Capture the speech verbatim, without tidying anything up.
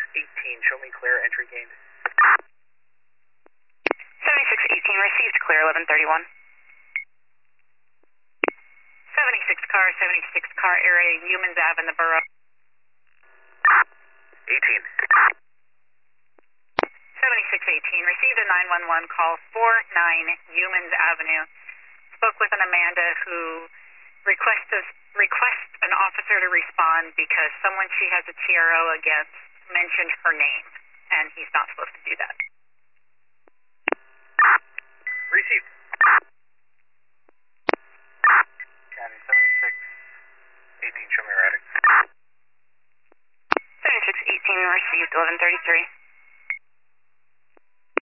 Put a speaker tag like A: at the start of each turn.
A: eighteen, show me clear, entry gained.
B: seventy-six eighteen, received, clear, eleven thirty-one. seventy-six car, seventy-six car area, Humans Ave in the borough.
A: eighteen.
B: seventy-six eighteen, received a nine one one call, four nine Humans Avenue. Spoke with an Amanda who requested requests an officer to respond because someone she has a T R O against mentioned her name, and he's not supposed to do that.
A: Received.